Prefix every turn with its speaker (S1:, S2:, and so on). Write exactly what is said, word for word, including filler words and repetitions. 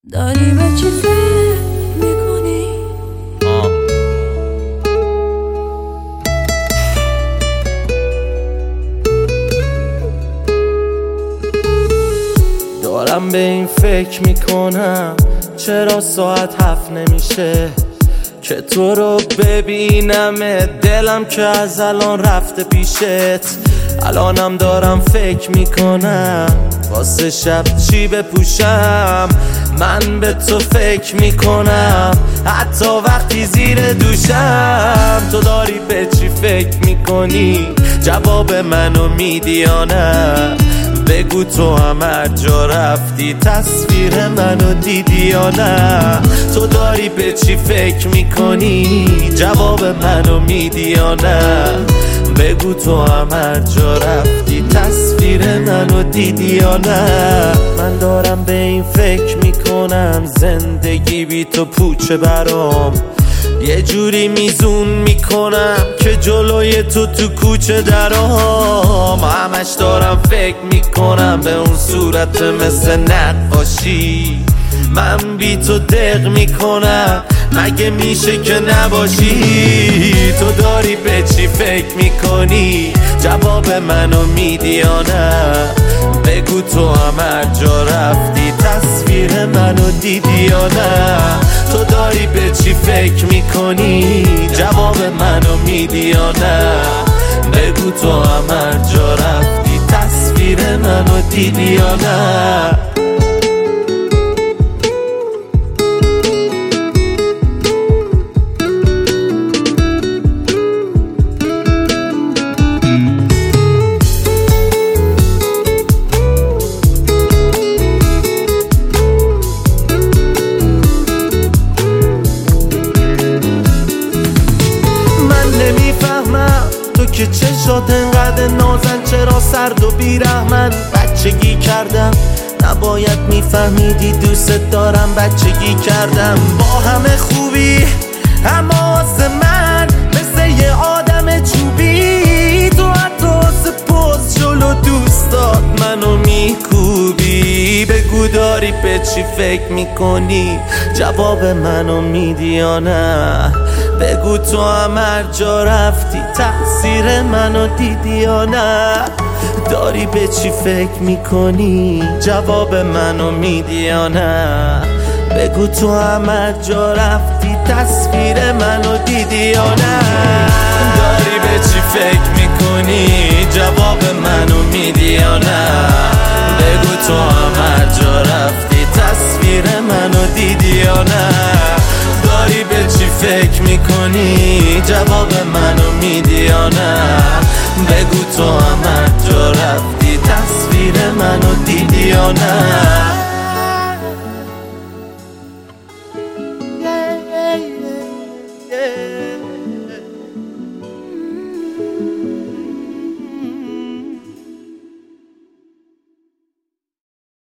S1: داری به چی فکر میکنی؟
S2: دارم به این فکر میکنم چرا ساعت هفت نمیشه که تو رو ببینم، دلم که از الان رفته پیشت. الانم دارم فکر میکنم واسه شب چی بپوشم. من به تو فکر میکنم حتی وقتی زیر دوشم. تو داری به چی فکر میکنی؟ جواب منو میدی یا نه؟ بگو تو هم هر جا رفتی تصویر منو دیدی یا نه؟ تو داری به چی فکر میکنی؟ جواب منو میدی یا نه؟ بگو تو هم هر جا رفتی تصویر منو دیدی یا نه؟ من دارم به این فکر میکنم زندگی بی تو پوچه برام. یه جوری میزون میکنم که جلوی تو تو کوچه درام. همش دارم فکر میکنم به اون صورت مثل نقاشی. من بی تو دق میکنم مگه میشه که نباشی؟ تو داری به چی فکر میکنی؟ جواب منو میدی یا نه؟ بگو تو هم هر جا رفتی تصویر منو دیدی یا نه؟ تو داری به چی فکر میکنی؟ جواب منو میدی یا نه؟ بگو تو هم هر جا رفتی تصویر منو دیدی یا نه؟ تو که چشات انقدر نازن، چرا سرد و بیرحمن؟ بچگی کردم نباید میفهمیدی دوست دارم، بچگی کردم با همه خوبی اما واسه من مثل یه آدم چوبی. تو حتی واسه پوز جلو دوستات منو میکوبی. بگو داری به چی فکر میکنی؟ جواب منو میدی یا نه؟ بگو تو هم هر جا رفتی تأثیر منو دیدی یا نه؟ داری به چی فکر میکنی؟ جواب منو میدی یا نه؟ بگو تو هم هر جا رفتی تصویر منو دیدی یا نه؟ داری به چی فکر میکنی؟ جواب منو میدی یا نه؟ بگو تو هم هر جا رفتی تصویر منو دیدی یا نه؟ داری به چی فکر میکنی؟ جواب منو میدی یا نه؟ بگو تو هم هر جا رفتی تصویر منو دیدی یا نه؟